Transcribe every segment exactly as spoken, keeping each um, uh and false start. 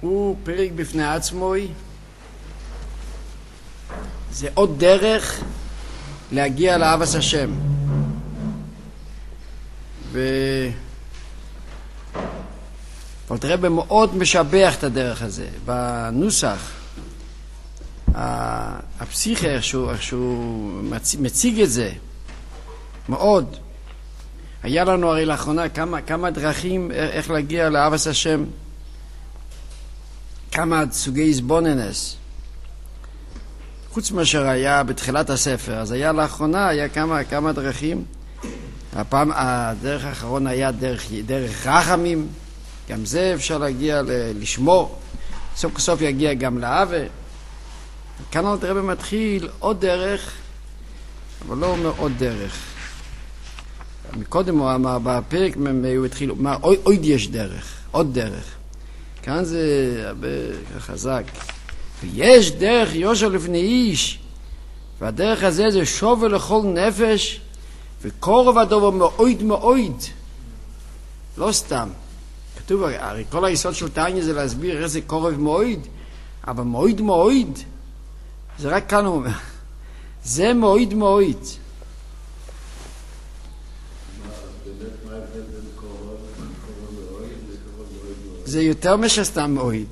הוא פרק בפני עצמו, זה עוד דרך להגיע לאהבת השם. ו... אלתר רבי מאוד משבח את הדרך הזה. בנוסח, הפסיכה, איך שהוא, איך שהוא מציג את זה, מאוד. היה לנו הרי לאחרונה כמה, כמה דרכים איך להגיע לאהבת השם, כמה סוגי הסבוננס. חוץ מאשר היה בתחילת הספר, אז היה לאחרונה, היה כמה, כמה דרכים. הפעם, הדרך האחרון היה דרך, דרך רחמים, גם זה אפשר להגיע ל- לשמור, סוף כסוף יגיע גם לאהבה. כאן אלתר רבי מתחיל עוד דרך, אבל לא אומר עוד דרך. מקודם הוא אמר, בפרק הוא התחיל, הוא אמר, עוד יש דרך, עוד דרך. כאן זה הרבה חזק. ויש דרך יושר לפני איש, והדרך הזה זה שווה לכל נפש, וקורב הדובר מאויד מאויד. לא סתם. כתוב, הרי כל היסוד של תניא זה להסביר איך זה קורב מאויד, אבל מאויד מאויד, זה רק כאן הוא אומר. זה מאויד מאויד. זה יותר משסתם מאויד.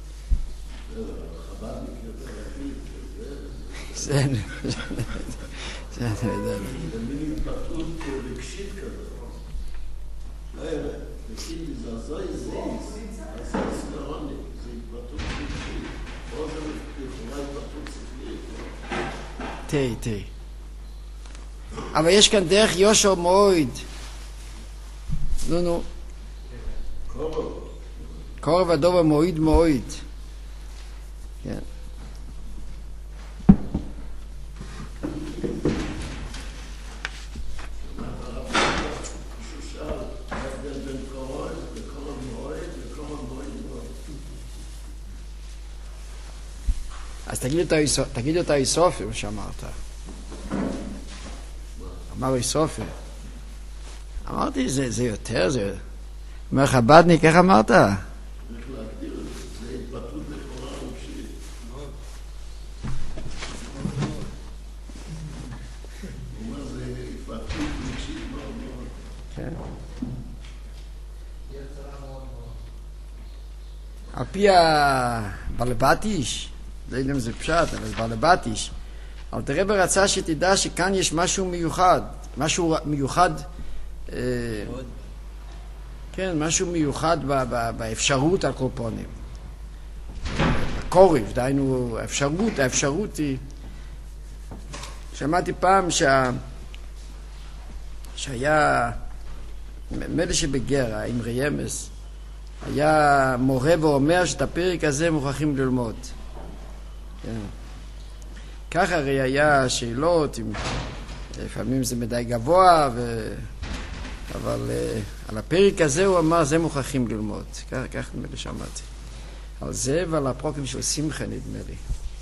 זה זה זה זה מילים פתות רגשית כזאת. לא יראה, רגשית זה זוי זה, זה סגרוני, זה התבטאות רגשית. או זה יכולה התבטאות שכלית. תהי, תהי. אבל יש כאן דרך יושר מועיד. נו נו. קורב. קורב הדובר מועיד מועיד. כן. אז תגיד אותה איסופי, מה שאמרת. אמר איסופי. אמרתי, זה, זה יותר, זה... אומר חבדניק, איך אמרת? צריך להגדיר את זה, זה התבטאות לכאורה רגשית. הוא אומר, זה התבטאות רגשית מאוד מאוד. כן. על פי הבלבטיש, לא יודע אם זה פשט, אבל זה בלבטיש. אלתר רבי רצה שתדע שכאן יש משהו מיוחד, משהו מיוחד, אה, כן, משהו מיוחד ב- ב- באפשרות על קורפונים. הקורב, דהיינו, האפשרות, האפשרות היא... שמעתי פעם שה... שהיה, מלא שבגרה, עם ריימס, היה מורה ואומר שאת הפרק הזה מוכרחים ללמוד. כן. ככה הרי היה שאלות, עם... לפעמים זה מדי גבוה, ו... אבל uh, על הפרק הזה הוא אמר, זה מוכרחים ללמוד. כך, כך נדמה לי שמעתי. על זה ועל הפרוקים של שמחה נדמה לי.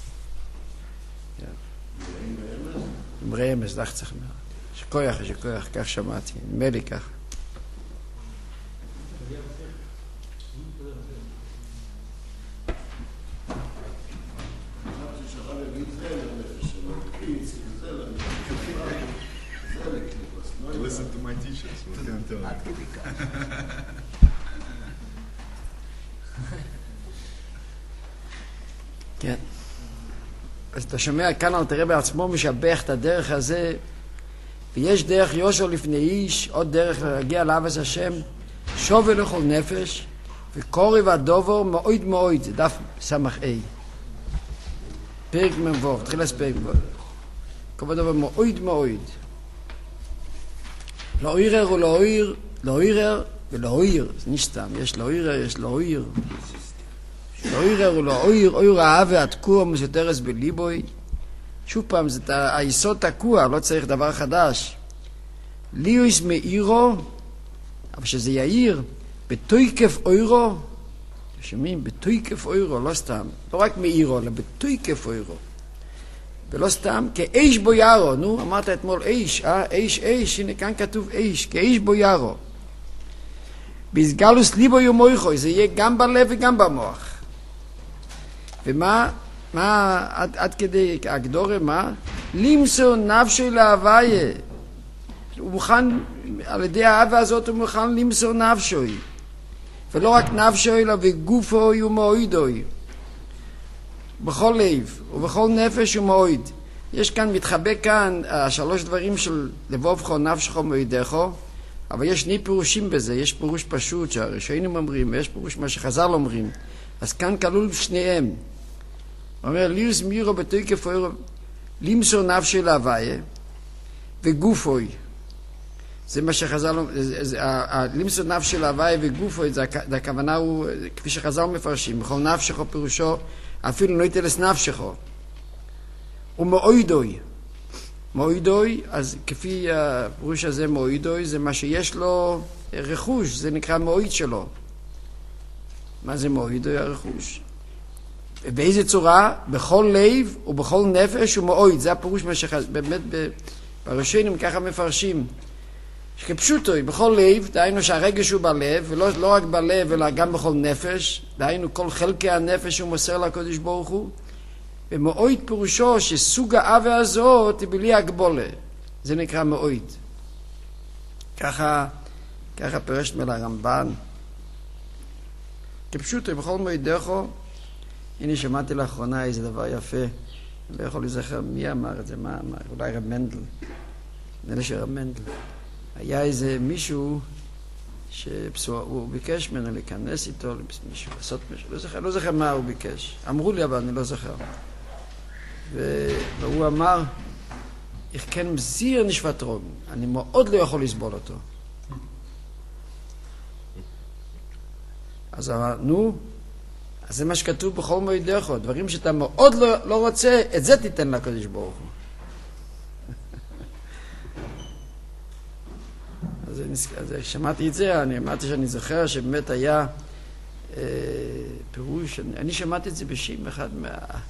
עם רמז, דרך צריך מאוד. שכויח, שכויח, כך שמעתי. נדמה לי כך. Listen to my teachers. עד כדי כך. כן. אז אתה שומע כאן, אלתר רבי עצמו משבח את הדרך הזה, ויש דרך יושר לפני איש, עוד דרך להגיע לאהבת השם, שווה לכל נפש, וקורב הדובר מאויד מאויד, זה דף סמך A. פרק מבוא, תחילת פרק מבוא. קורב הדובר מאויד מאויד. לא עירר ולא עיר, לא עירר ולא עיר, זה נשתם, יש לא עירר, יש לא עיר. לא עירר ולא עיר, עיר האהבה התקוע מסותרס בליבוי. שוב פעם, זה היסוד תקוע, לא צריך דבר חדש. ליוס מאירו, אבל שזה יאיר, בתויקף אוירו, שומעים? בתויקף אוירו, לא סתם, לא רק מאירו, אלא בתויקף אוירו. ולא סתם, כאיש בו ירו, נו, אמרת אתמול איש, אה, איש, איש, הנה כאן כתוב איש, כאיש בו ירו. בסגלוס ליבו יומויכו, זה יהיה גם בלב וגם במוח. ומה, מה, עד, עד כדי הגדורה, מה? למסור נפשי להוויה. הוא מוכן, על ידי האהבה הזאת הוא מוכן למסור נפשי. ולא רק נפשי, אלא וגופוי ומועידוי. בכל לב ובכל נפש ומועיד. יש כאן, מתחבא כאן, השלוש דברים של לבובכו, נפשכו, מועידכו, אבל יש שני פירושים בזה. יש פירוש פשוט שהראשונים אומרים, ויש פירוש מה שחז"ל אומרים. אז כאן כלול שניהם. הוא אומר, ליוס מירו בתוקף אוירו, למסור נפשי להוויה וגופוי. זה מה שחז"ל, למסור נפשי להוויה וגופוי, זה הכוונה הוא, כפי שחז"ל מפרשים, בכל נפשכו פירושו, אפילו לא יתלס נפשכו. ומועידוי. מועידוי, אז כפי הפירוש הזה מועידוי, זה מה שיש לו רכוש, זה נקרא מועיד שלו. מה זה מועידוי הרכוש? באיזה צורה? בכל לב ובכל נפש ומועיד. זה הפירוש מה שבאמת בראשונים ככה מפרשים. שכפשוטוי, בכל לב, דהיינו שהרגש הוא בלב, ולא לא רק בלב, אלא גם בכל נפש, דהיינו כל חלקי הנפש הוא מוסר לקדוש ברוך הוא, ומועיד פירושו שסוג האהבה הזאת היא בלי הגבולה. זה נקרא מועיד. ככה, ככה פירש מל הרמב"ן. כפשוטוי, בכל מועידךו, הנה שמעתי לאחרונה איזה דבר יפה, אני לא יכול להיזכר מי אמר את זה, מה אמר, אולי רב מנדל, נראה שרב מנדל. היה איזה מישהו שהוא ביקש ממנו להיכנס איתו, מישהו, לעשות מישהו, לא זוכר, לא זוכר מה הוא ביקש. אמרו לי אבל אני לא זוכר. והוא אמר, איך כן מזיר נשפט רוג, אני מאוד לא יכול לסבול אותו. אז אמר, נו, אז זה מה שכתוב בכל מועידךו, דברים שאתה מאוד לא, לא רוצה, את זה תיתן לקדוש ברוך הוא. אז, אז שמעתי את זה, אני אמרתי שאני זוכר שבאמת היה אה, פירוש, אני, אני שמעתי את זה בשם אחד מה,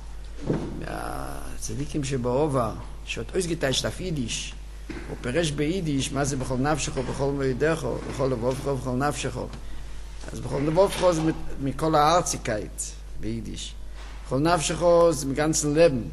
מהצדיקים שבעובר, שעוד אויסגיטה אשתף יידיש, הוא פירש ביידיש, מה זה בכל נפשכו, בכל מועידךו, בכל לבובכו, בכל נפשכו. אז בכל לבובכו זה מכל הארציקייט ביידיש. בכל נפשכו זה מגנצן לבן.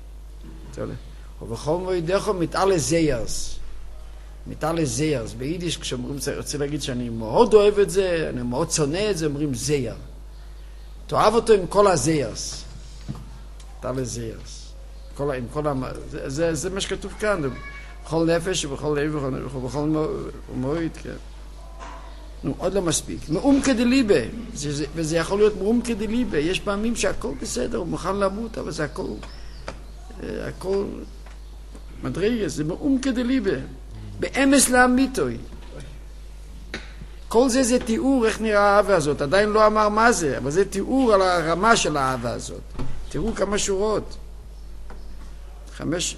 ובכל מועידךו מתעלה זיירס. מתעלה זיירס. ביידיש כשאומרים, רוצה להגיד שאני מאוד אוהב את זה, אני מאוד שונא את זה, אומרים זייר. תאהב אותו עם כל הזיירס. מתעלה זיירס. כל, עם כל המ... זה, זה, זה מה שכתוב כאן. בכל נפש ובכל לב ובכל, ובכל מועיד, כן. נו, עוד לא מספיק. מאום כדליבה, וזה יכול להיות מאום כדליבה. יש פעמים שהכל בסדר, הוא מוכן למות, אבל זה הכל, הכל מדרגה, זה מאום כדליבה. באמס לאמיתוי. כל זה זה תיאור איך נראה האהבה הזאת. עדיין לא אמר מה זה, אבל זה תיאור על הרמה של האהבה הזאת. תראו כמה שורות. חמש,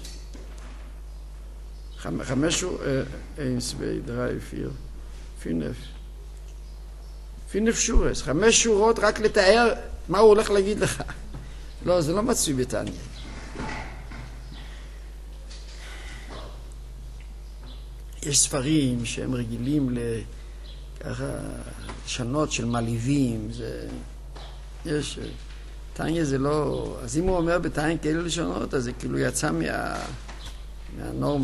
חמש, חמש שורות, אינס ודרי, פיר, פינף. פינף שורס, חמש שורות רק לתאר מה הוא הולך להגיד לך. לא, זה לא מצוי בתניא. יש ספרים שהם רגילים לככה שונות של מליבים, זה יש תניא זה לא, אז אם הוא אומר בתניא כאלה לשונות, אז זה כאילו יצא מה מהנורמה.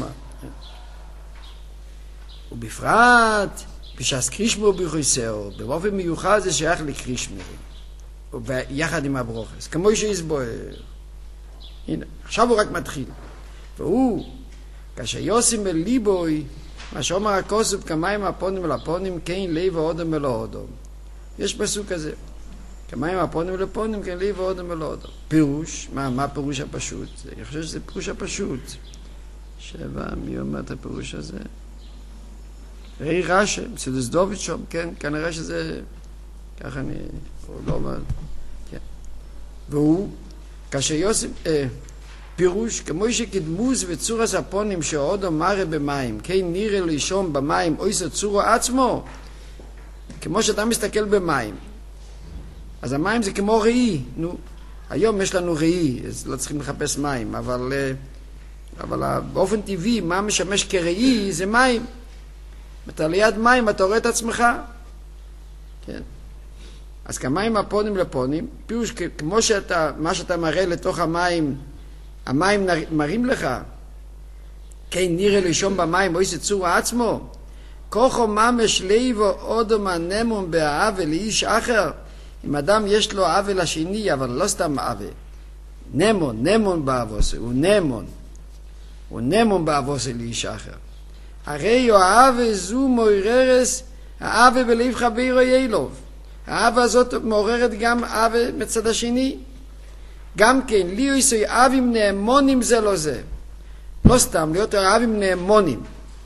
ובפרט בשעס קרישמו ביחוסאו, באופן מיוחד זה שייך לקרישמו, ויחד עם הברוכס, כמו שיסבוהר. הנה, עכשיו הוא רק מתחיל. והוא, כאשר יוסים אל ליבוי, מה שאומר הכוסף כמים הפונים אל הפונים, כן לב ואודם אל האודם. יש פסוק כזה. כמים הפונים אל הפונים, כן לב ואודם אל האודם. פירוש, מה, מה הפירוש הפשוט? אני חושב שזה פירוש הפשוט. שבע, מי אומר את הפירוש הזה? ראי רשם, סודס דוביד שם, כן, כנראה שזה, ככה אני, הוא לא אומר, כן. והוא, כאשר יוסף, אה, פירוש, כמו שקדמוס וצורס הפונים שעודו מראה במים, כן נראה לישום במים, או איזה צורו עצמו, כמו שאתה מסתכל במים. אז המים זה כמו ראי, נו, היום יש לנו ראי, אז לא צריכים לחפש מים, אבל, אבל באופן טבעי, מה משמש כראי זה מים. אתה ליד מים, אתה רואה את עצמך. כן. אז כמים הפונים לפונים, פירוש כמו שאתה, מה שאתה מראה לתוך המים, המים מראים לך, כן נראה לישון במים, או איזה צורה עצמו, כוחו ממש ליבו אודום הנמון באהבה לאיש אחר, אם אדם יש לו אהבה לשני, אבל לא סתם אהבה, נמון, נמון באהבוסה, הוא נמון, הוא נמון באהבוסה לאיש אחר. הרי האהבה זו מעוררס, האהבה בלב חברו ילוב. האהבה הזאת מעוררת גם אהבה מצד השני. גם כן, לי יסוי אהבים נאמונים זה לא זה. לא סתם, להיות אהבים נאמונים.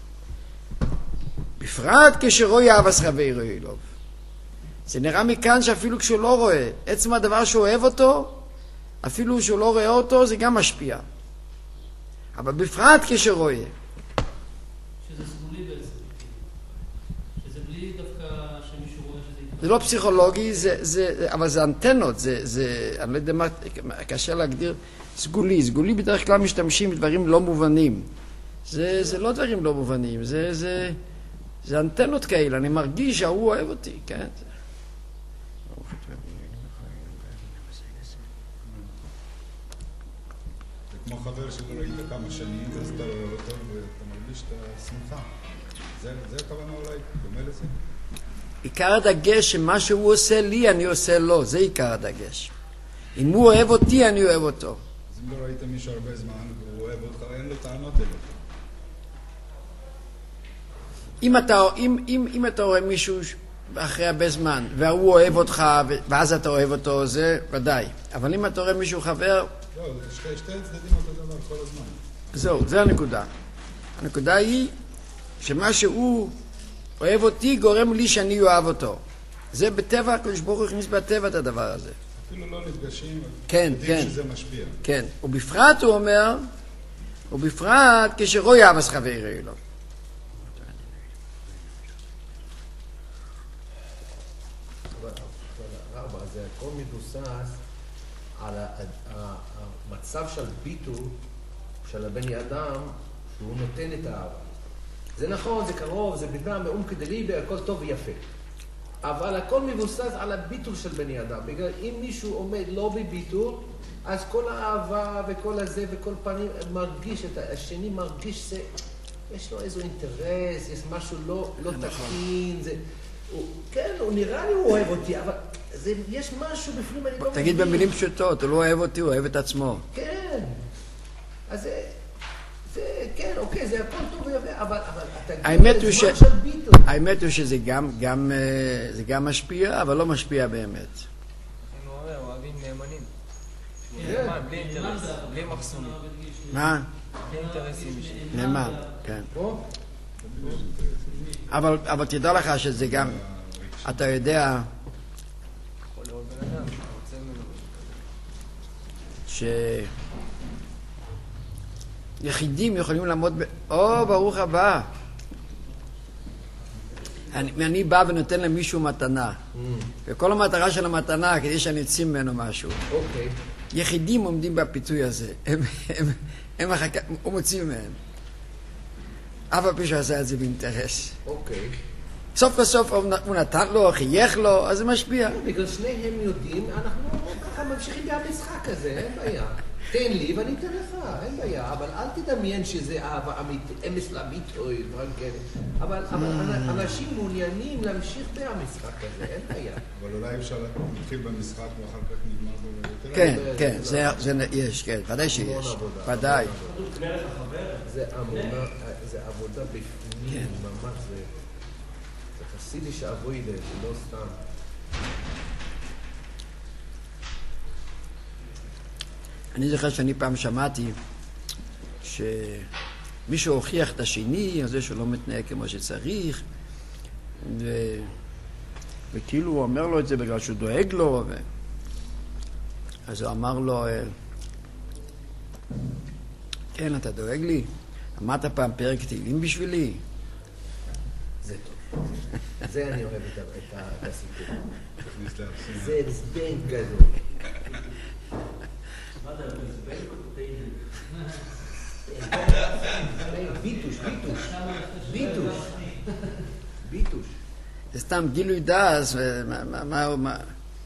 בפרט כשרואי אהבס חברו ילוב. זה נראה מכאן שאפילו כשהוא לא רואה, עצם הדבר שהוא אוהב אותו, אפילו שהוא לא רואה אותו, זה גם משפיע. אבל בפרט כשרואה. שזה סגולי בעצם. שזה בלי דווקא שמישהו רואה שזה יתפרק. זה לא פסיכולוגי, זה, זה, אבל זה אנטנות, זה, זה, אני לא יודע מה, קשה להגדיר, סגולי. סגולי בדרך כלל משתמשים בדברים לא מובנים. זה, זה לא דברים לא מובנים, זה, זה, זה אנטנות כאלה, אני מרגיש שהוא אוהב אותי, כן? כמו חבר שלא ראית כמה שנים, אז אתה רואה אותו ואתה מרגיש את השמחה. זה, זה הכוונה אולי, דומה לזה? עיקר הדגש שמה שהוא עושה לי, אני עושה לו, זה עיקר הדגש. אם הוא אוהב אותי, אני אוהב אותו. אז אם לא ראית מישהו הרבה זמן והוא אוהב אותך, אין לו טענות אליך. אם אתה, אם, אם, אם אתה רואה מישהו אחרי הרבה זמן, והוא אוהב אותך, ואז אתה אוהב אותו, זה ודאי. אבל אם אתה רואה מישהו חבר, לא, שתי, שתי צדדים אותו דבר כל הזמן. זהו, זה הנקודה. הנקודה היא שמה שהוא אוהב אותי גורם לי שאני אוהב אותו. זה בטבע, הקדוש ברוך הוא הכניס בטבע את הדבר הזה. אפילו לא נפגשים, כן, יודעים כן. שזה משפיע. כן, ובפרט הוא אומר, ובפרט כשרואי אהבס חברו ילוב. רבה, זה הכל מבוסס על המצב של ביטול של הבני אדם שהוא נותן את האהבה. זה נכון, זה קרוב, זה בדם, מאום כדליבה, הכל טוב ויפה. אבל הכל מבוסס על הביטול של בני אדם. בגלל אם מישהו עומד לא בביטול, אז כל האהבה וכל הזה וכל פנים מרגיש, את השני מרגיש זה, יש לו איזו אינטרס, יש משהו לא, לא תקין, זה... הוא, כן, הוא נראה לי הוא אוהב אותי, אבל זה, יש משהו בפנים, אני לא מבין. תגיד במילים פשוטות, הוא לא אוהב אותי, הוא אוהב את עצמו. כן. אז זה, זה, כן, אוקיי, זה הכל טוב ויפה, אבל, אבל אתה... האמת הוא ש... של ביטול. האמת הוא שזה גם, גם, זה גם משפיע, אבל לא משפיע באמת. הוא אומר, אוהבים נאמנים. כן. נאמן, בלי אינטרס, בלי מחסומים. מה? בלי אינטרסים בשביל. נאמן, כן. פה? אבל, אבל תדע לך שזה גם, אתה יודע יכול לראות בן אדם, אתה רוצה ממנו. שיחידים יכולים לעמוד ב... או, ברוך הבא. אני, אני בא ונותן למישהו מתנה. וכל המטרה של המתנה, כדי שאני אציא ממנו משהו. אוקיי. יחידים עומדים בפיתוי הזה. הם, הם, הם אחר כך, הוא מוציא מהם. אף על פי שהוא עשה את זה באינטרס. אוקיי. סוף בסוף הוא נתן לו, חייך לו, אז זה משפיע. בגלל שניהם יודעים, אנחנו ככה ממשיכים במשחק הזה, אין בעיה. תן לי ואני אתן לך, אין בעיה. אבל אל תדמיין שזה אהבה אמיתית, אמס לאמית או דברים כאלה. אבל אנשים מעוניינים להמשיך במשחק הזה, אין בעיה. אבל אולי אפשר להתחיל במשחק ואחר כך נגמר ביותר. כן, כן, זה, זה יש, כן, ודאי שיש, ודאי. זה עבודה, זה עבודה בפנים, ממש, זה חסידי שעבוי זה לא סתם. אני זוכר שאני פעם שמעתי שמישהו הוכיח את השני, על זה שהוא לא מתנהג כמו שצריך, ו... וכאילו הוא אומר לו את זה בגלל שהוא דואג לו, ו... אז הוא אמר לו, כן, אתה דואג לי? אמרת פעם פרק תהילים בשבילי? זה טוב. זה אני אוהב את הסיפור. זה זבנג גדול. ביטוש, ביטוש, ביטוש, ביטוש. זה סתם גילוי דעת,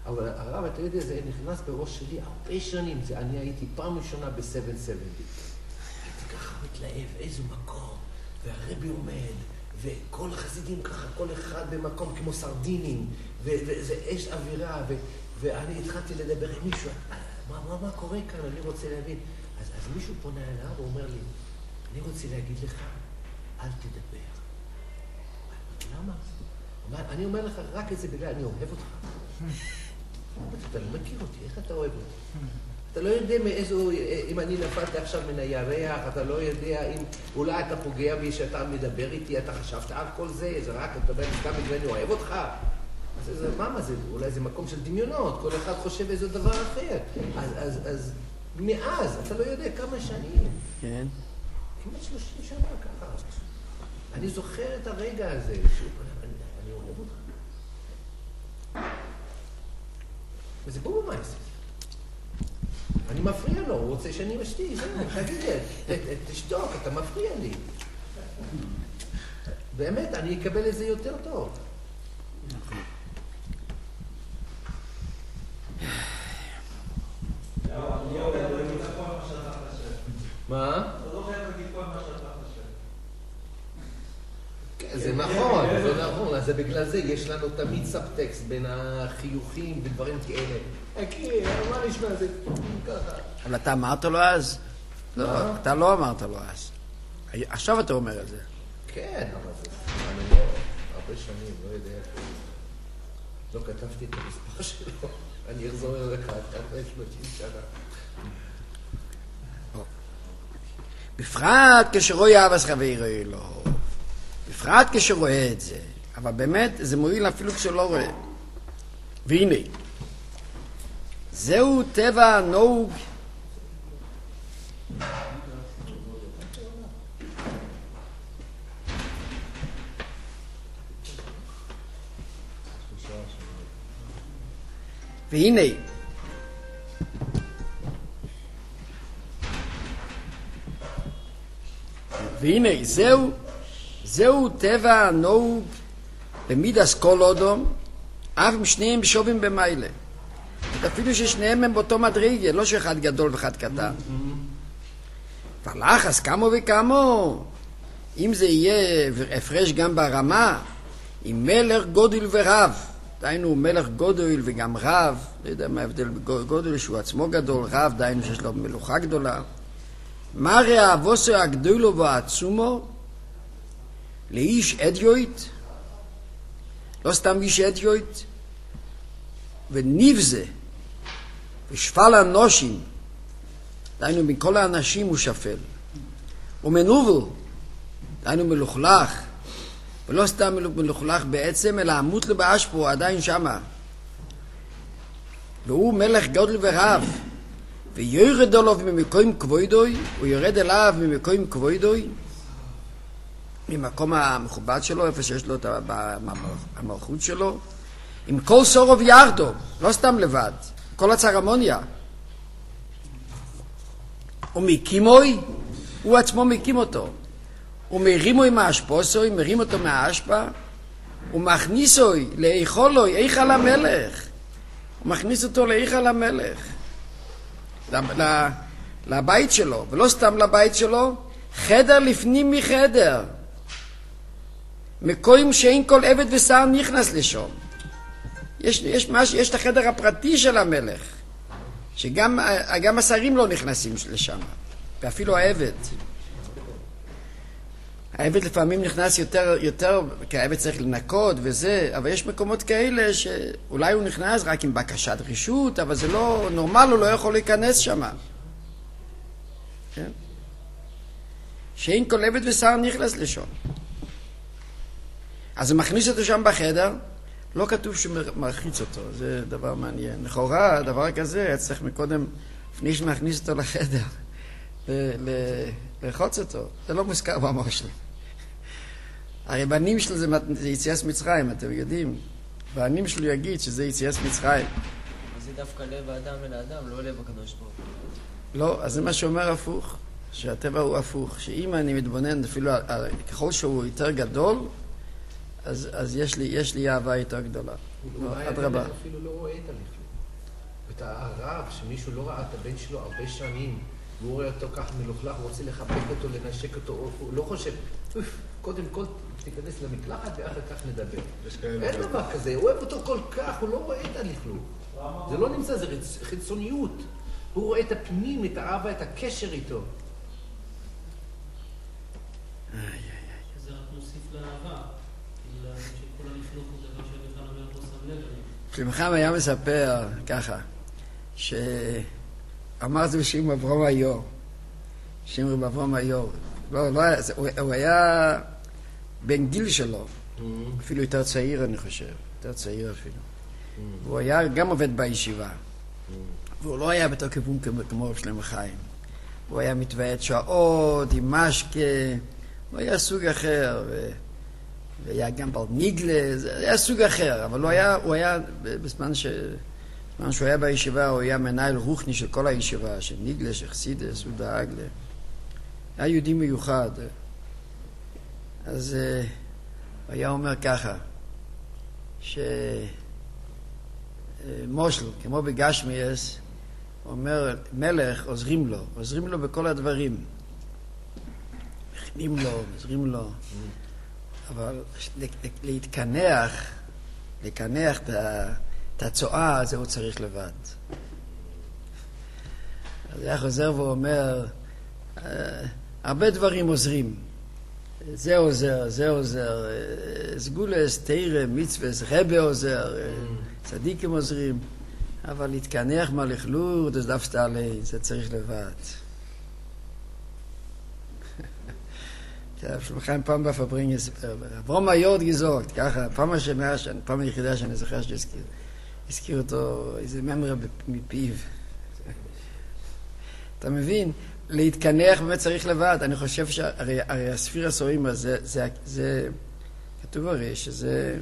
אבל הרב, אתה יודע, זה נכנס בראש שלי הרבה שנים. זה, אני הייתי פעם ראשונה ב-שבע שבעים. הייתי ככה מתלהב, איזה מקום, והרבי עומד, וכל החסידים ככה, כל אחד במקום כמו סרדינים, וזה אש אווירה, ו- ואני התחלתי לדבר עם מישהו, מה, מה, מה קורה כאן? אני רוצה להבין. אז, אז מישהו פונה אליו ואומר לי, אני רוצה להגיד לך, אל תדבר. למה? אני אומר לך רק את זה בגלל, אני אוהב אותך. אתה לא מכיר אותי, איך אתה אוהב אותי? אתה לא יודע מאיזו, אם אני נפלתי עכשיו מן הירח, אתה לא יודע אם אולי אתה פוגע בי שאתה מדבר איתי, אתה חשבת על כל זה, זה רק, אתה יודע, סתם בגלל אני אוהב אותך. אז זה, מה מה זה? אולי זה מקום של דמיונות, כל אחד חושב איזה דבר אחר. אז, אז, אז מאז, אתה לא יודע כמה שנים. כן. כמעט שלושים שנה ככה. אני זוכר את הרגע הזה, שוב, אני, אני אוהב אותך. וזה בואו במייסס. אני מפריע לו, הוא רוצה שאני אשתי, זהו, תגיד לי, תשתוק, אתה מפריע לי. באמת, אני אקבל את זה יותר טוב. מה? אתה לא חייב להגיד כל מה שאתה חושב. זה נכון, זה נכון, אז זה בגלל זה יש לנו תמיד סאבטקסט בין החיוכים ודברים כאלה. אוקיי, מה נשמע זה ככה? אבל אתה אמרת לו אז? לא, אתה לא אמרת לו אז. עכשיו אתה אומר את זה. כן, אבל זה אני לא, הרבה שנים, לא יודע איפה. לא כתבתי את המספר שלו, אני אחזור אליך אחרי שלושים שנה. בפרט כשרואה אבא חברו אלוהו. בפרט כשרואה את זה. אבל באמת זה מועיל אפילו כשלא רואה. והנה, זהו טבע הנהוג והנה והנה זהו זהו טבע הנהוג במידס כל אודום, אף עם שניהם שווים במיילה. אפילו ששניהם הם באותו מדרגה, לא שאחד גדול ואחד קטן. ולחס כמו וכמו, אם זה יהיה הפרש גם ברמה, עם מלך גודל ורב, דיינו מלך גודל וגם רב, לא יודע מה ההבדל בגודל, שהוא עצמו גדול, רב, דיינו שיש לו מלוכה גדולה. מה רעבוסו הגדולו והעצומו? לאיש אדיוט, לא סתם איש אדיוט, ונבזה, ושפל אנושים, דיינו מכל האנשים הוא שפל, ומנובל, דיינו מלוכלך, ולא סתם מלוכלך בעצם, אלא עמות לו באשפו, הוא עדיין שמה. והוא מלך גודל ורב, ויורד עליו ממקום כבודוי, הוא יורד אליו ממקום כבודוי, ממקום המכובד שלו, איפה שיש לו את המלכות שלו, עם כל סורוב ירדו, לא סתם לבד, כל הצרמוניה. הוא מקימוי, הוא עצמו מקים אותו. הוא מרימו עם האשפוסוי, מרים אותו מהאשפה, הוא מכניסוי לאיכולוי, איכל המלך. הוא מכניס אותו לאיכל המלך. לבית שלו, ולא סתם לבית שלו, חדר לפנים מחדר. מקום שאין כל עבד ושר נכנס לשם. יש, יש, מש, יש את החדר הפרטי של המלך, שגם גם השרים לא נכנסים לשם, ואפילו העבד. העבד לפעמים נכנס יותר, יותר, כי העבד צריך לנקות וזה, אבל יש מקומות כאלה שאולי הוא נכנס רק עם בקשת רשות, אבל זה לא נורמל, הוא לא יכול להיכנס שם. כן? שאין כל עבד ושר נכנס לשם. אז הוא מכניס אותו שם בחדר, לא כתוב שמרחיץ אותו, זה דבר מעניין. לכאורה, דבר כזה, היה צריך מקודם, לפני שמכניס אותו לחדר, לרחוץ אותו. זה לא מוזכר במושל. הרי בנים שלו זה, זה יציאת מצרים, אתם יודעים. בנים שלו יגיד שזה יציאת מצרים. אז זה דווקא לב האדם אל האדם, לא לב הקדוש ברוך הוא. לא, אז זה מה שאומר הפוך, שהטבע הוא הפוך. שאם אני מתבונן אפילו, ככל שהוא יותר גדול, אז, אז יש לי, יש לי אהבה יותר גדולה. אדרבה. הוא אפילו לא רואה את הלכלוך. את הרב, שמישהו לא ראה את הבן שלו הרבה שנים, והוא רואה אותו כך מלוכלך, הוא רוצה לחבק אותו, לנשק אותו, הוא לא חושב, קודם כל תיכנס למקלחת ואחר כך נדבר. אין דבר כזה, הוא אוהב אותו כל כך, הוא לא רואה את הלכלוך. זה לא נמצא, זה חיצוניות. הוא רואה את הפנים, את האהבה, את הקשר איתו. זה רק מוסיף לאהבה, כאילו שכל הלכלוך הוא דבר שבכלל אומר לא שם לב. שלמחם היה מספר ככה, שאמר זה בשם אברהם היור, שם אברהם היור, לא, לא היה, הוא, הוא היה בן גיל שלו, mm-hmm. אפילו יותר צעיר אני חושב, יותר צעיר אפילו. Mm-hmm. הוא היה גם עובד בישיבה, mm-hmm. והוא לא היה בתור כיוון כמו שלמה חיים. הוא היה מתוועד שעות, עם משקה, הוא היה סוג אחר, ו... והיה גם בל ניגלה, זה היה סוג אחר, אבל הוא היה, הוא היה בזמן, ש... בזמן שהוא היה בישיבה, הוא היה מנהל רוחני של כל הישיבה, של ניגלה, של חסידס, הוא דאג ל... היה יהודי מיוחד. אז uh, הוא היה אומר ככה, שמושל, כמו בגשמיאס, הוא אומר, מלך עוזרים לו, עוזרים לו בכל הדברים. מכינים לו, עוזרים לו. אבל להתקנח, לקנח את הצועה, זה הוא צריך לבד. אז היה חוזר ואומר, הרבה דברים עוזרים. זה עוזר, זה עוזר, סגולס, תירה, מצווס, רבה עוזר, צדיקים עוזרים. אבל להתקנח מהלכלוך, זה דווקא עלי, זה צריך לבד. שלוחיים פעם בפברינג יספר, אברהם היורד גזורת, ככה, פעם השנה, פעם היחידה שאני זוכר שהזכיר, הזכיר אותו איזה ממרה מפיו. אתה מבין? להתקנח באמת צריך לבד. אני חושב שהרי הספיר הסורים הזה, זה, זה, כתוב הרי שזה,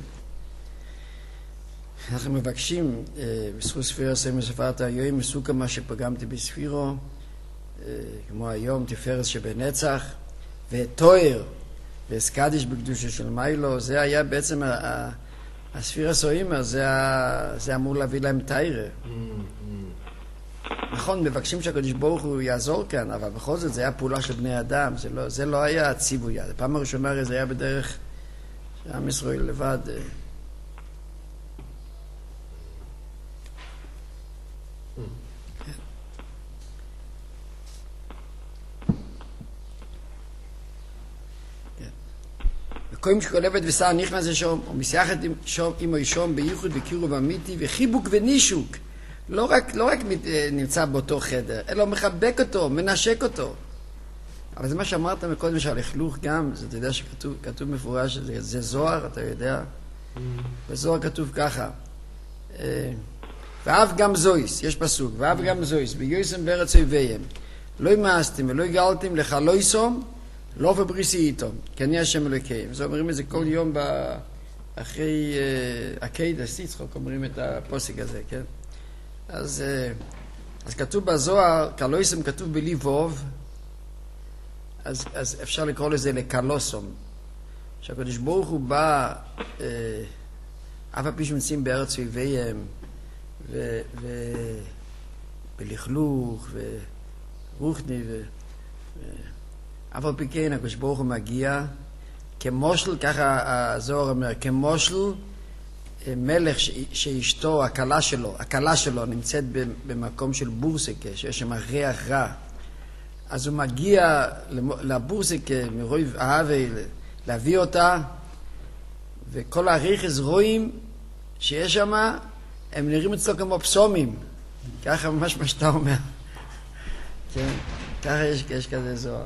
אנחנו מבקשים, בזכות ספיר הסורים בספרת היום, מסוכה מה שפגמתי בספירו, כמו היום, תפארת שבנצח, ותואר, והסקדיש בקדושה של מיילו, זה היה בעצם הספיר הסורים, זה, זה אמור להביא להם תאירה. נכון, מבקשים שהקדוש ברוך הוא יעזור כאן, אבל בכל זאת זה היה פעולה של בני אדם, זה לא, זה לא היה הציווי. הפעם הראשונה הרי זה היה בדרך שעם ישראל לבד. וקוים שכולבת ושר נכנס לשום, ומסייחת עמו ישום בייחוד וקירוב אמיתי וחיבוק ונישוק. לא רק, לא רק נמצא באותו חדר, אלא מחבק אותו, מנשק אותו. אבל זה מה שאמרת מקודם שהלכלוך גם, זה, אתה יודע שכתוב כתוב מפורש, שזה, זה זוהר, אתה יודע. Mm. בזוהר כתוב ככה, ואף גם זויס, יש פסוק, ואף גם זויס, ביועסם בארץ אויביהם, לא ימאסתם ולא יגאלתם לך לא יסום, לא ובריסי איתו, כי אני השם אלוקיהם. זה אומרים את זה כל יום אחרי הקייד, הסיצחוק, אומרים את הפוסק הזה, כן? אז, אז כתוב בזוהר, קלויסם כתוב בלי ווב, אז, אז אפשר לקרוא לזה לקלוסום. שהקדוש ברוך הוא בא, אה, אף הפי שמצאים בארץ אויביהם, ובלכלוך, ורוחני, ו, ו, אף על פי כן הקדוש ברוך הוא מגיע, כמושל, ככה הזוהר אומר, כמושל, מלך שאשתו, הקלה שלו, הקלה שלו נמצאת במקום של בורסקה, שיש שם ריח רע. אז הוא מגיע לבורסקה מרוב אהבה להביא אותה, וכל הריחס רואים שיש שם, הם נראים אצלו כמו פסומים. ככה ממש מה שאתה אומר. כן, ככה יש, יש כזה זוהר.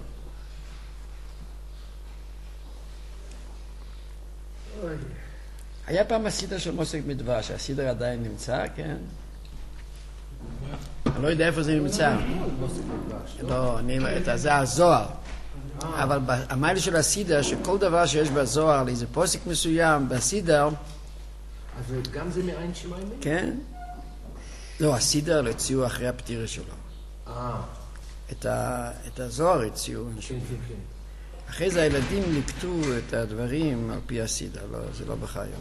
אוי. היה פעם הסידר של מוסק מדבש, הסידר עדיין נמצא, כן? אני לא יודע איפה זה נמצא. לא, זה הזוהר. אבל המייל של הסידר, שכל דבר שיש בזוהר, לאיזה פוסק מסוים, בסידר... אז גם זה מעין שמיים? כן. לא, הסידר לא הציעו אחרי הפטירה שלו. אה. את הזוהר הציעו. כן, כן, כן. אחרי זה הילדים ליקטו את הדברים על פי הסידה, לא, זה לא בחייב.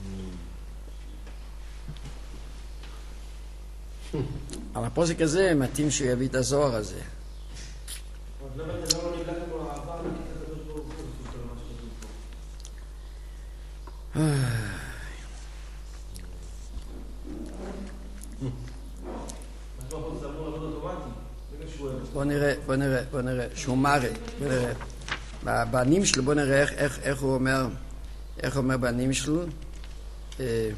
על הפוסק הזה מתאים שהוא יביא את הזוהר הזה. בוא נראה, בוא נראה, בוא נראה, שהוא מראה, בוא נראה. בנים שלו, בוא נראה איך, איך, איך הוא אומר, איך הוא אומר בנים שלו. אה,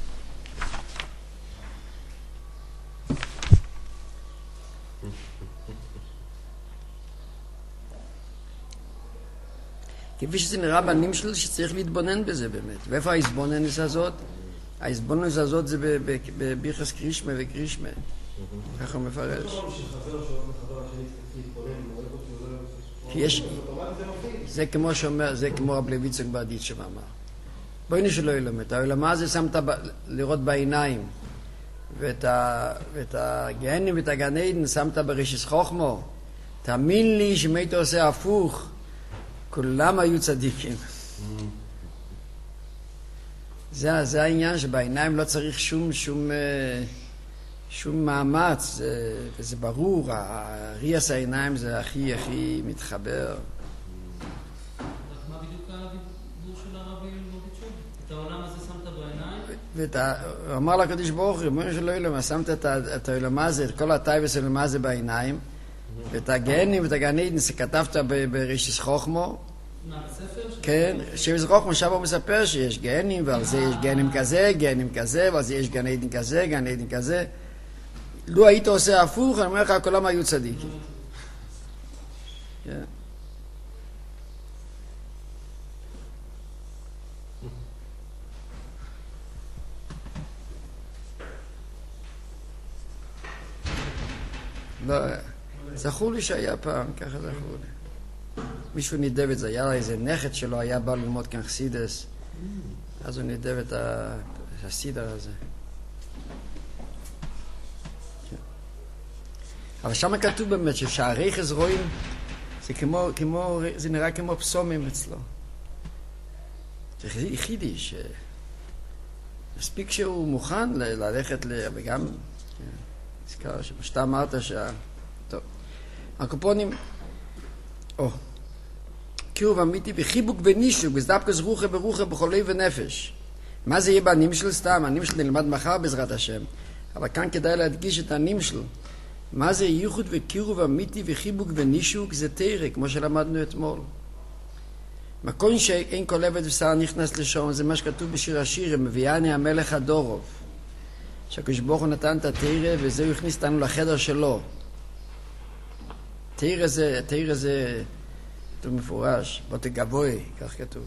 כפי שזה נראה בנים שלו שצריך להתבונן בזה באמת. ואיפה ההסבוננס הזאת? ההסבוננס הזאת זה בביחס קרישמה וקרישמה. ככה הוא מפרש. כי יש... זה כמו שאומר, זה כמו רב לוי יצחק ברדיצ'ב שאמר. בואי נשאלו ילמת. העולמה הזה שמת לראות בעיניים. ואת הגהנים ואת הגן עדן שמת ברישס חוכמו. תאמין לי שאם היית עושה הפוך, כולם היו צדיקים. זה, זה העניין שבעיניים לא צריך שום, שום, שום מאמץ, זה, וזה ברור, הריאס העיניים זה הכי, הכי מתחבר. מה בדיוק הדיבור של הרבי לוביצ'וב? את העולם הזה שמת בעיניים? ואתה, הוא אמר לקדוש ברוך הוא, ריבונו של עולם, שמת את, את העולם הזה, את כל הטייבס העולם הזה בעיניים, ואת הגהנים ואת הגן עדן שכתבת ברישס חוכמו. מה, בספר? כן, שברישס חוכמו שם הוא מספר שיש גהנים, ועל זה יש גהנים כזה, גהנים כזה, ועל זה יש גן עדן כזה, גן עדן כזה. לו היית עושה הפוך, אני אומר לך, כולם היו צדיקים. כן. לא, זכור לי שהיה פעם, ככה זכור לי. מישהו נידב את זה, היה איזה נכד שלו, היה בא ללמוד כאן חסידס, אז הוא נידב את הסידר הזה. אבל שם כתוב באמת ששערי חזרועים זה כמו, כמו, זה נראה כמו פסומים אצלו. זה יחידי שמספיק שהוא מוכן ללכת ל... וגם, נזכר שאתה אמרת שה... טוב. הקופונים, או, קירוב אמיתי בחיבוק ונישוק, בסדבקס רוחה ברוחה בחולי ונפש. מה זה יהיה בנים של סתם? הנים של נלמד מחר בעזרת השם. אבל כאן כדאי להדגיש את הנים של. מה זה ייחוד וקירוב אמיתי וחיבוק ונישוק? זה תרא, כמו שלמדנו אתמול. מקום שאין כל עבד ושר נכנס לשום, זה מה שכתוב בשיר השיר, מביאני המלך הדורוב. שהקדוש ברוך הוא נתן את התרא, וזה הוא הכניס אותנו לחדר שלו. תרא זה, תרא זה, כתוב מפורש, בתגבוי, כך כתוב.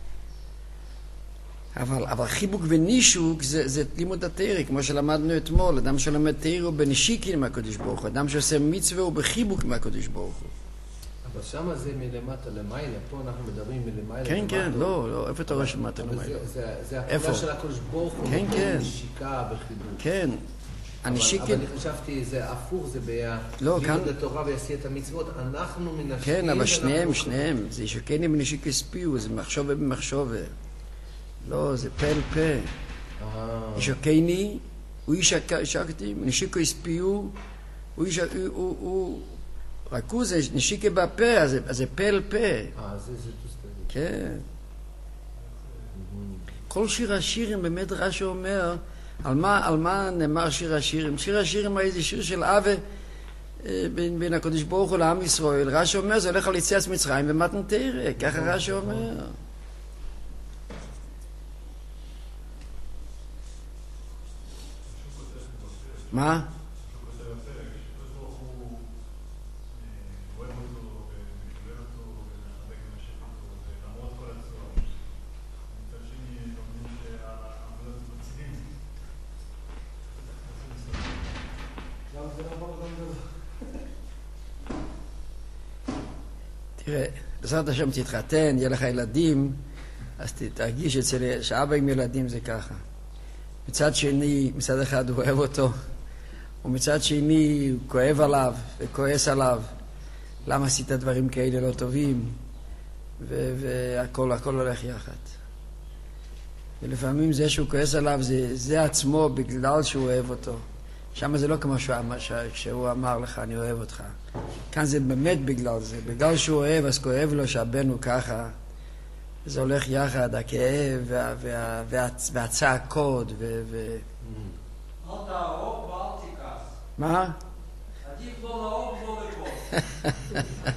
אבל, אבל חיבוק ונישוק זה, זה לימוד התרא, כמו שלמדנו אתמול. אדם שלומד תרא הוא בנשיקין עם הקדוש ברוך הוא. אדם שעושה מצווה הוא בחיבוק עם הקדוש ברוך הוא. אבל שמה זה מלמטה למעלה, פה אנחנו מדברים מלמעלה כן, למטה. כן, לא, לא, איפה אתה רואה שמטה למעלה? זה, זה, זה הפעולה של הקדוש ברוך הוא. כן, כן. נשיקה בחיבוק. כן. הנשיקין... אבל, אבל אני חשבתי, זה הפוך, זה לא, בלימוד כאן... התורה ועשי את המצוות. אנחנו מנשקים... כן, אבל שניהם, אנחנו... שניהם. זה ישקני בנשיק הספיעו, זה מחשובה במחשובה. לא, זה פה אל פה. ישקני, הוא ישקתי, נשיקו הספיעו, הוא ישקתי, הוא... הוא... רק הוא זה נשיקה בפה, אז זה פה אל פה. אה, זה זה תוסתרי. כן. כל שיר השירים, באמת רש"י אומר, על מה, על מה נאמר שיר השירים? שיר השירים היה איזה שיר של אהבה בין, בין הקדוש ברוך הוא לעם ישראל. רש"י אומר, זה הולך על יציאת מצרים ומתן תרא, ככה רש"י אומר. מה? תראה, בעזרת השם תתחתן, יהיה לך ילדים, אז תרגיש אצל שאבא עם ילדים זה ככה. מצד שני, מצד אחד הוא אוהב אותו, ומצד שני הוא כואב עליו וכועס עליו. למה עשית דברים כאלה לא טובים? והכל הכל הולך יחד. ולפעמים זה שהוא כועס עליו, זה, זה עצמו בגלל שהוא אוהב אותו. שם זה לא כמו שהוא אמר, שהוא אמר לך, אני אוהב אותך. כאן זה באמת בגלל זה. בגלל שהוא אוהב, אז כואב לו שהבן הוא ככה. זה הולך יחד, הכאב וה, וה, וה, והצעקות. ו, ו... אל תהרוג ואל תכעס. מה? עדיף לא להרוג ולא לכעוס.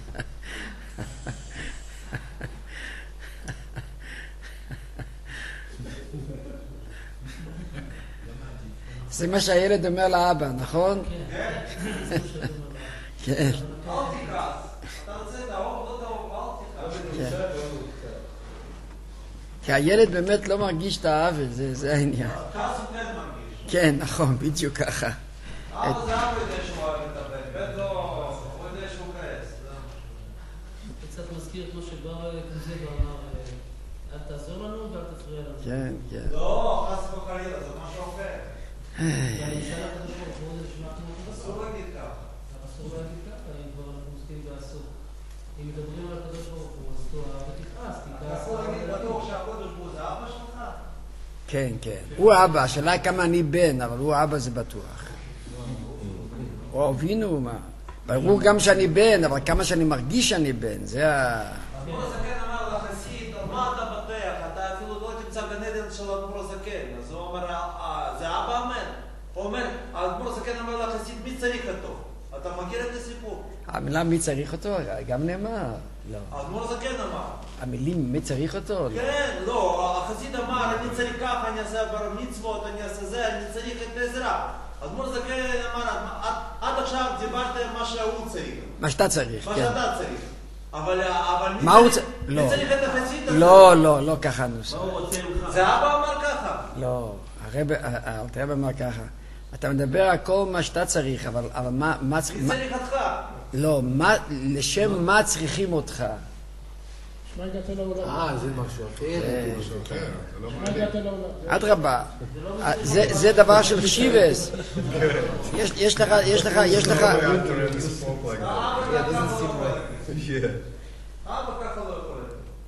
זה מה שהילד אומר לאבא, נכון? כן. כן. אל תכעס. אתה רוצה להרוג, לא תהרוג, אל תכעס. כי הילד באמת לא מרגיש את העוול, זה, זה העניין. כעס הוא כן מרגיש. כן, נכון, בדיוק ככה. אבא זה אבא יודע שהוא אוהב את הבן, בן לא, הוא יודע שהוא כעס. זה קצת מזכיר כמו שבר כזה ואמר, אל תעזור לנו ואל תפריע לנו. כן, כן. לא, חס וחלילה, זה משהו אחר. ואני אשאל הקדוש ברוך הוא, זה נשמע כמו אסור להגיד ככה. אסור להגיד ככה, אם כבר אנחנו עוסקים באסור. אם מדברים על הקדוש ברוך הוא, אז תאהב ותכעס, כי אתה כעס... יכול להגיד בטוח שהקדוש ברוך הוא זה אבא שלך? כן, כן. הוא אבא, השאלה היא כמה אני בן, אבל הוא אבא זה בטוח. או אבינו, מה? ברור גם שאני בן, אבל כמה שאני מרגיש שאני בן, זה ה... אדמו"ר הזקן אמר לחסיד, על מה אתה בטח? אתה אפילו לא תמצא גן עדן של אדמו"ר הזקן. אז הוא אומר, זה אבא אומר? הוא אומר, האדמו"ר הזקן אמר לחסיד, מי צריך אותו? אתה מכיר את הסיפור? המילה מי צריך אותו? גם נאמר. לא. האדמו"ר הזקן אמר. המילים מי צריך אותו? כן, לא, החסיד אמר, אני צריך ככה, אני אעשה בר מצוות, אני אעשה זה, אני צריך את העזרה. האדמו"ר הזקן אמר, עד עכשיו דיברת על מה שהוא צריך. מה שאתה צריך, מה כן. שאתה צריך. אבל מי מה הוא צריך צריך? מי לא. צריך את החסיד הזה? לא, לא, לא ככה נוסע. זה אבא אמר ככה. לא, הרב, הרב אמר ככה. אתה מדבר על כל מה שאתה צריך, אבל, אבל מה, מה צריך... מי צריך אותך? לא, מה, לשם מה צריכים אותך? אה, זה משהו אחר. משהו אחר, זה לא מעניין. אדרבה, זה דבר של חשיבס. יש לך, יש לך, יש לך... אבא ככה לא יכול. אבא ככה לא יכול.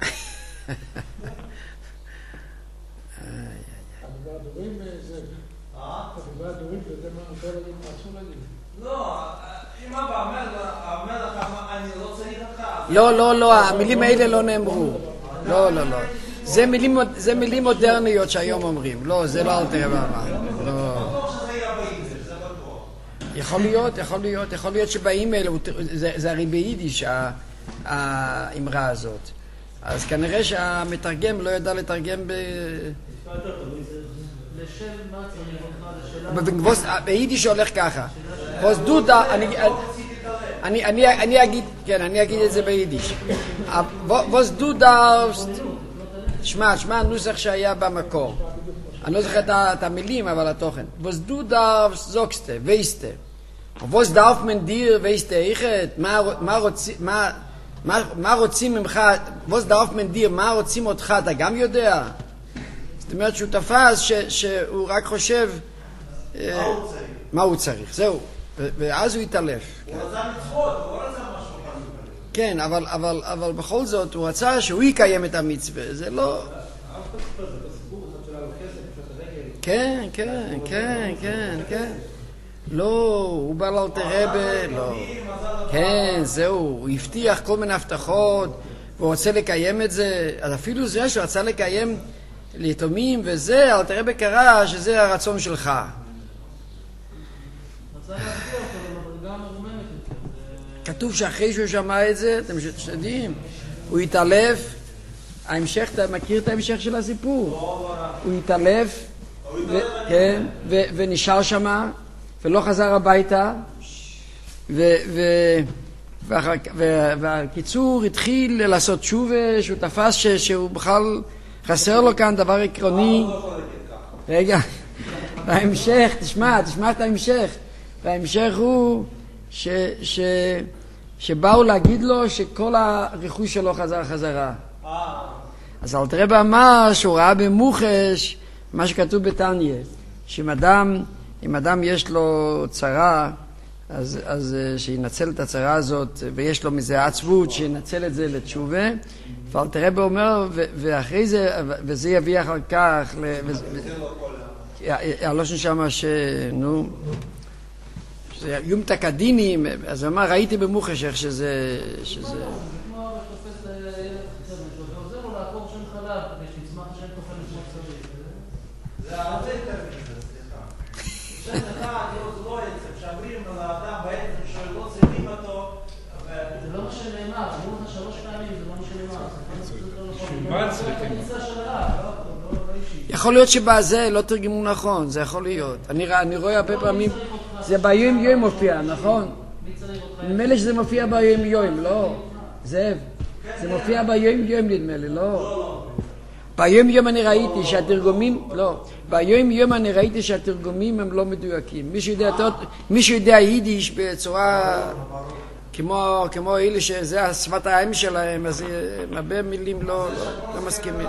הדברים זה... הדברים הדורים זה יודע מה אפשר להגיד, מה אסור להגיד. לא, אם אבא אומר לך, אני לא צריך אותך. לא, לא, לא, המילים האלה לא נאמרו. לא, לא, לא. זה מילים, זה מילים מודרניות שהיום אומרים. לא, זה לא אלתר רב אמר. לא. בטוח שזה יהיה באימייל, זה בטוח. יכול להיות, יכול להיות, יכול להיות שבאימייל, זה, זה הרי ביידיש, האמרה הזאת. אז כנראה שהמתרגם לא ידע לתרגם ב... לשם מה צריך אותך, לשאלה... ביידיש הולך ככה. ווס דו דא, אני, אני, אני אגיד, כן, אני אגיד את זה ביידיש. ווס דו דארפסט, שמע, שמע הנוסח שהיה במקור. אני לא זוכר את המילים, אבל התוכן. ווס דו דארפסט זוגסטה, וייסטה. ווס דארף מן דיר, וייסטה איכת, מה רוצים, מה... מה, מה רוצים ממך, ווס דארף מן דיר, מה רוצים אותך, אתה גם יודע? זאת אומרת שהוא תפס ש, שהוא רק חושב מה הוא צריך? מה הוא צריך, זהו, ו, ואז הוא יתעלף. הוא רצה מצוות, הוא לא רצה משהו אחר. כן, אבל, אבל, אבל בכל זאת הוא רצה שהוא יקיים את המצווה, זה לא... כן, כן, כן, כן, כן. לא, הוא בא לאלתר רבי, לא. כן, זהו, הוא הבטיח כל מיני הבטחות, והוא רוצה לקיים את זה, אז אפילו זה שהוא רצה לקיים ליתומים וזה, אלתר רבי קרא שזה הרצון שלך. רצה להסביר אותו במדרגה מרוממת יותר. כתוב שאחרי שהוא שמע את זה, אתם יודעים, הוא התעלף, ההמשך, אתה מכיר את ההמשך של הסיפור? הוא התעלף, כן, ונשאר שמה, ולא חזר הביתה, והקיצור התחיל לעשות תשובה, שהוא תפס שהוא בכלל חסר לו כאן דבר עקרוני. רגע, בהמשך, תשמע, תשמע את ההמשך. וההמשך הוא ש, ש, שבאו להגיד לו שכל הרכוש שלו חזר חזרה. אז אלתר רבי אמר שהוא ראה במוחש מה שכתוב בתניא, שאם אדם, אם אדם יש לו צרה, אז, אז שינצל את הצרה הזאת, ויש לו מזה עצבות, שינצל את זה לתשובה. ואלתר רבי אומר, ו- ואחרי זה, וזה יביא אחר כך, הלושן שמה ש... נו... יום תקדינים, אז הוא אמר, ראיתי במוחש איך שזה... שזה... זה כמו אבא שתופס לילד חצר משהו, ועוזר לו לעקור שם חלב, כדי שיצמח השם תוכל לשמוח צריך. זה הרבה יותר מזה, סליחה. שם אחד, זה לא עצם, שאומרים לאדם בעצם שלא צריכים אותו, זה לא מה שנאמר, אמרו לך שלוש פעמים, זה לא מה שנאמר. מה צריכים? זה של הרב, לא אישי. יכול להיות שבזה לא תרגמו נכון, זה יכול להיות. אני, אני רואה הרבה פעמים, זה ביום יום מופיע, נכון? נדמה לי שזה מופיע ביום יום, לא? זאב, זה מופיע ביום יום נדמה לי, לא? ביום יום אני ראיתי שהתרגומים, לא, ביום יום אני ראיתי שהתרגומים הם לא מדויקים. מי שיודע, מי שיודע יידיש בצורה כמו, כמו אלה שזה השפת האם שלהם, אז הרבה מילים לא, לא, לא מסכימים.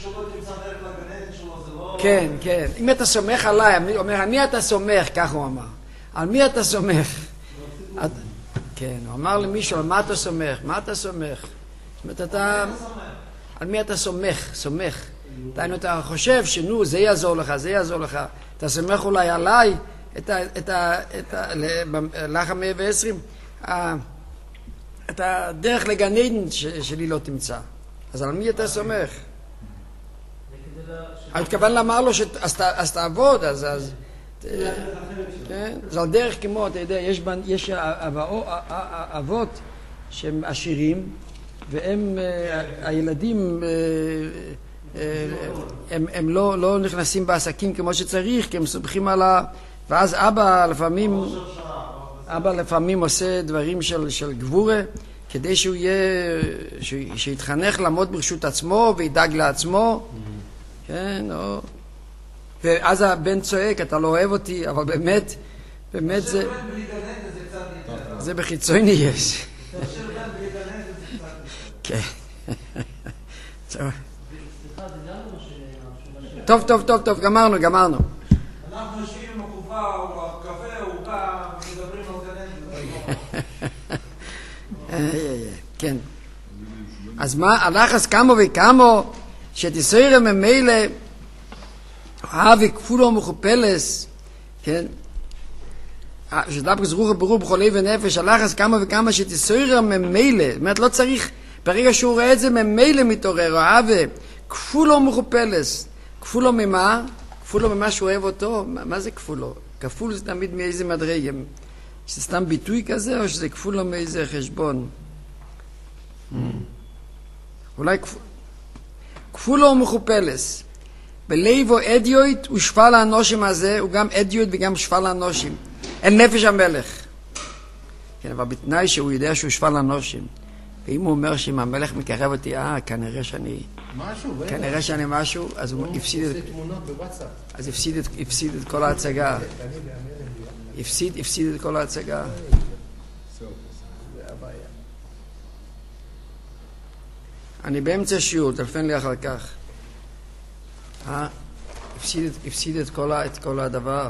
כן, כן. אם אתה סומך עליי, הוא אומר, על מי אתה סומך? כך הוא אמר. על מי אתה סומך? כן, הוא אמר למישהו, על מה אתה סומך? מה אתה סומך? זאת אומרת, אתה... על מי אתה סומך? סומך. אתה חושב שנו, זה יעזור לך, זה יעזור לך. אתה סומך אולי עליי, את ה... את ה... את ה... לחם מאה ועשרים, את הדרך לגן עדן שלי לא תמצא. אז על מי אתה סומך? אני מתכוון לאמר לו, אז תעבוד, אז... זה על דרך כמו, אתה יודע, יש אבות שהם עשירים, והם, הילדים, הם לא נכנסים בעסקים כמו שצריך, כי הם סומכים על ה... ואז אבא לפעמים, אבא לפעמים עושה דברים של גבורה, כדי שהוא יהיה, שיתחנך לעמוד ברשות עצמו, וידאג לעצמו, כן, או... ואז הבן צועק, אתה לא אוהב אותי, אבל באמת, באמת זה... זה בחיצוני יש. כן. טוב, טוב, טוב, טוב, גמרנו, גמרנו. אנחנו יושבים עם הקופה או הקפה או בא, מדברים על גנן. כן. אז מה, הלך אז כמו וכמו, שתסויר ממילא, אהבי כפולו מכופלס, כן? שדבר זרוח ברור בחולי ונפש, הלך אז כמה וכמה שתסויר ממילא, זאת אומרת, לא צריך, ברגע שהוא רואה את זה, ממילא מתעורר, אהבי כפולו מכופלס. כפולו ממה? כפולו ממה שהוא אוהב אותו? מה, מה זה כפולו? כפול זה תמיד מאיזה מדרגה? שזה סתם ביטוי כזה, או שזה כפולו מאיזה חשבון? אולי כפול... כפולו מכופלס. בליבו אדיוט הוא שפל האנושים הזה, הוא גם אדיוט וגם שפל האנושים. אין נפש המלך. כן, אבל בתנאי שהוא יודע שהוא שפל האנושים. ואם הוא אומר שאם המלך מקרב אותי, אה, כנראה שאני... משהו, כנראה שאני משהו, אז הוא הפסיד את... אז הפסיד את, הפסיד את כל ההצגה. הפסיד, הפסיד את כל ההצגה. אני באמצע שיעור, תלפן לי אחר כך. אה? הפסיד, הפסיד את כל, את כל הדבר.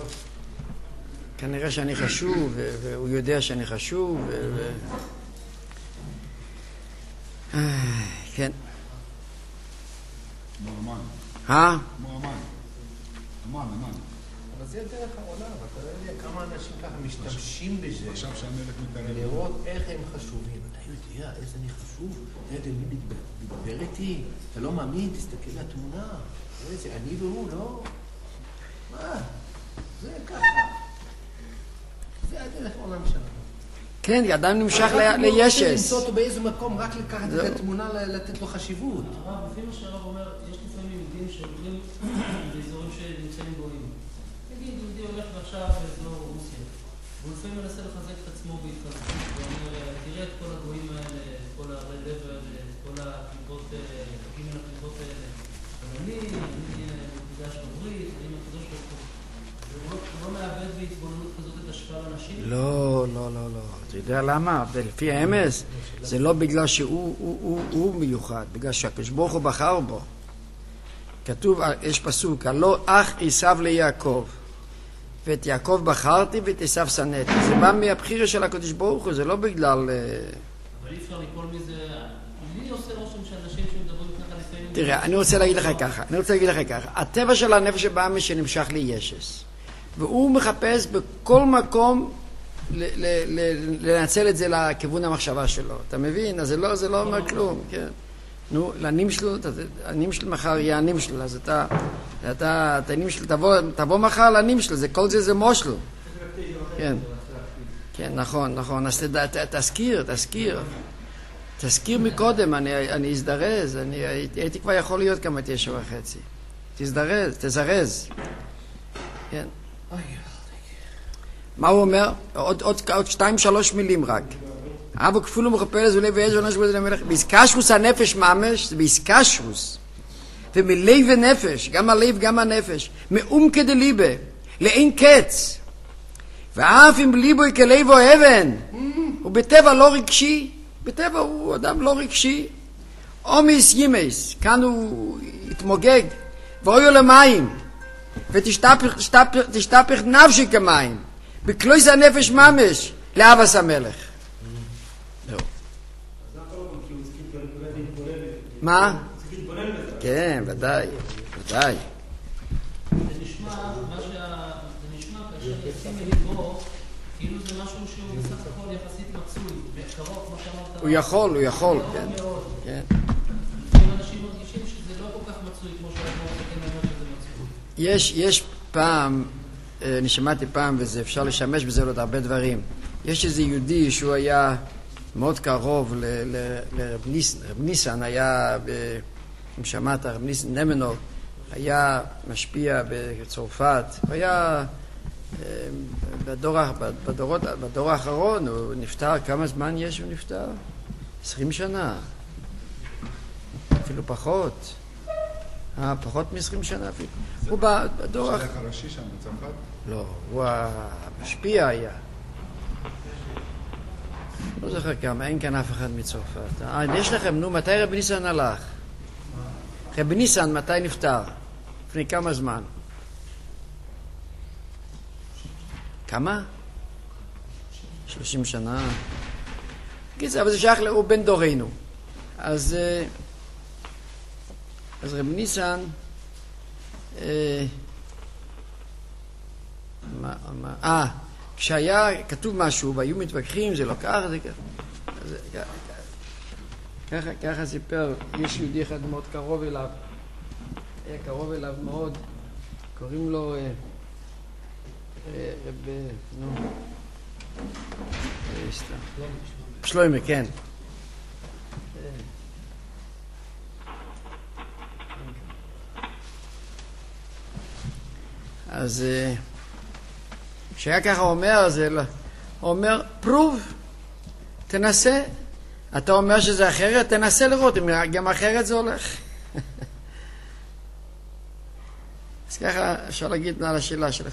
כנראה שאני חשוב, והוא יודע שאני חשוב, ו... כן. כמו אמן. אה? כמו אמן. אמן, אמן. אבל זה דרך העולם, אתה לא יודע כמה אנשים ככה משתמשים בזה. עכשיו שהמלך מתערב. לראות איך הם חשובים. אתה יודע, איזה אני חשוב? אתה יודע, מי מדבר איתי? אתה לא מאמין, תסתכל לתמונה. זה אני והוא, לא? מה? זה ככה. זה הדרך העולם שלנו. כן, אדם נמשך לישס. למצוא אותו באיזה מקום, רק לקחת את התמונה, לתת לו חשיבות. הרב, לפי מה שהרב אומר, יש לפעמים יהודים שעוברים באזורים שנמצאים גויים. נגיד, יהודי הולך ועכשיו באזור רוסיה. הוא לפעמים מנסה לחזק את עצמו בהתחזקות. הוא אומר, תראה את כל הגויים האלה, את כל הרי לב האלה, את כל הקליפות, תקים מן הקליפות האלה. אבל אני, אני מקודש בברית, אני מקודש בברית. הוא לא מאבד בהתבוננות כזאת את השפעה לאנשים? לא, לא, לא, לא. אתה יודע למה? ולפי האמס, זה לא בגלל שהוא הוא, הוא, הוא מיוחד, בגלל שהקדוש ברוך הוא בחר בו. כתוב, יש פסוק, הלא אח עשיו ליעקב. ואת יעקב בחרתי ואת עשיו שנאתי. זה בא מהבחירה של הקדוש ברוך הוא, זה לא בגלל... אבל אי אפשר לקרוא מזה... מי עושה רושם שאנשים שמדברים ככה לפעמים... תראה, אני רוצה להגיד לך ככה, אני רוצה להגיד לך ככה. הטבע של הנפש שבא שנמשך לישס. והוא מחפש בכל מקום ל- ל- ל- לנצל את זה לכיוון המחשבה שלו. אתה מבין? אז זה לא, זה לא אומר כלום, כן. נו, לנים שלו, הנים שלו מחר יהיה הנים שלו, אז אתה, אתה, את הנים שלו, תבוא, תבוא מחר לנים שלו, זה, כל זה זה מושלו. כן, כן, נכון, נכון, אז תדע, ת, תזכיר, תזכיר, תזכיר מקודם, אני, אני אזדרז, אני הייתי, הייתי כבר יכול להיות כמה תשע וחצי. תזדרז, תזרז. כן. מה הוא אומר? עוד, עוד, עוד שתיים, שלוש מילים רק. אבו כפול ומכופל זולי ויש ונש בזה למלך. באיסקשוס הנפש ממש, זה באיסקשוס. ומלב ונפש, גם הלב, גם הנפש. מאום כדליבה, לאין קץ. ואף אם ליבו כלבו אבן, הוא בטבע לא רגשי, בטבע הוא אדם לא רגשי. אומיס ימייס, כאן הוא התמוגג, ואויו למים, ותשתפך תשתפך, תשתפך נפשי כמים, בקלויס הנפש ממש, לאבס המלך. מה? כן, ודאי, ודאי. זה נשמע, מה שה... זה נשמע כאשר ישים לליבו, כאילו זה משהו שהוא בסך הכל יחסית מצוי, וקרוב, כמו שאמרת. הוא יכול, הוא יכול, כן. כן. אם אנשים מרגישים שזה לא כל כך מצוי, כמו שאמרת, כן אומר שזה מצוי. יש, יש פעם, אני שמעתי פעם, וזה אפשר לשמש בזה עוד הרבה דברים. יש איזה יהודי שהוא היה מאוד קרוב לרב ניסן. רב ניסן היה, אם שמעת, רב ניסן נמנוב, היה משפיע בצרפת. הוא היה בדור, בדורות, בדור האחרון, הוא נפטר, כמה זמן יש הוא נפטר? עשרים שנה. אפילו פחות. אה, פחות מ-עשרים שנה אפילו. הוא בדור... השליח הראשי שם בצרפת? לא, הוא המשפיע היה. לא זוכר כמה, אין כאן אף אחד מצרפת. אה, יש לכם, נו, מתי רבי ניסן הלך? רבי ניסן, מתי נפטר? לפני כמה זמן? כמה? שלושים שנה. קיצר, אבל זה שייך, הוא בן דורנו. אז... אז רב ניסן, אה, מה, מה, אה, כשהיה כתוב משהו והיו מתווכחים, זה לא ככה, זה ככה, ככה, ככה סיפר, יש יהודי אחד מאוד קרוב אליו, היה קרוב אליו מאוד, קוראים לו, אה, אה, רב, נו, אה, סתם, שלוימה, כן. אז כשהיה ככה אומר, זה לא, הוא אומר, פרוב, תנסה. אתה אומר שזה אחרת, תנסה לראות, אם גם אחרת זה הולך. אז ככה אפשר להגיד על השאלה שלך.